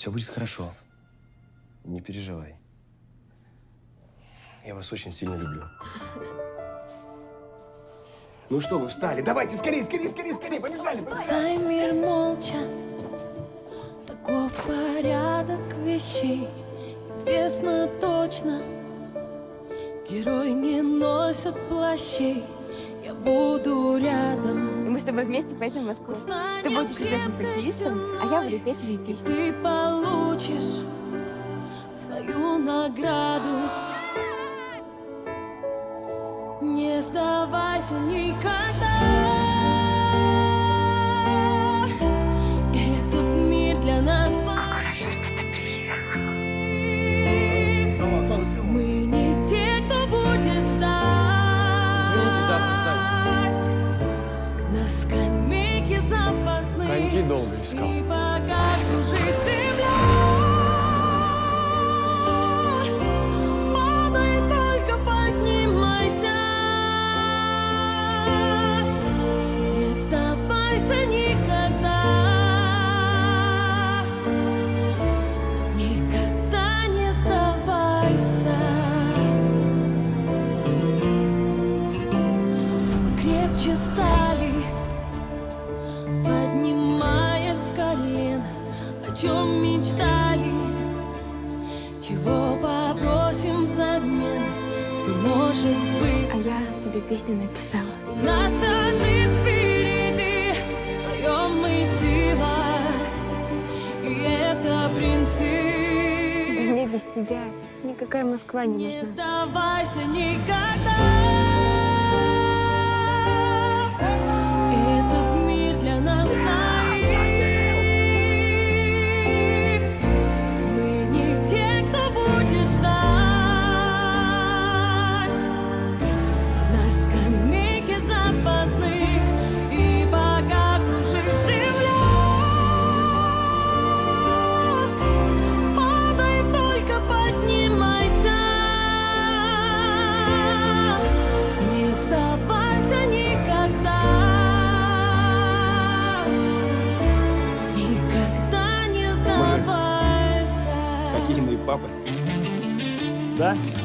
Все будет хорошо. Не переживай. Я вас очень сильно люблю. Ну что вы встали? Давайте, скорее, скорее, скорее, скорее, побежали! Спасай мир молча, таков порядок вещей. Известно точно, герой не носит плащей. Я буду рядом. И мы с тобой вместе поедем в Москву. Ты будешь известным хоккеистом, а я буду петь свои песни. Ты получишь свою награду. Не сдавайся никогда. Этот мир для нас двоих. Хорошо, что ты приехал. Мы не те, кто будет ждать. Извините за опоздание. На скамейке запасных. Коньки долго искал. И пока кружит земля, падай, только поднимайся. Не сдавайся никогда. Никогда не сдавайся. Мы крепче стали, поднимаясь с колен. О чем мечтали, чего попросим взамен. Все может А сбыться. я тебе песню написала. У нас вся жизнь впереди, вдвоем мы сила, и это принцип. Мне без тебя никакая Москва не Не нужна. сдавайся никогда. Этот мир для нас двоих. Мы не те, кто будет ждать. На скамейке запасных. И пока кружит земля, падай, только поднимайся. Не сдавайся никогда. Никогда не сдавайся. Какие мы папы? Да?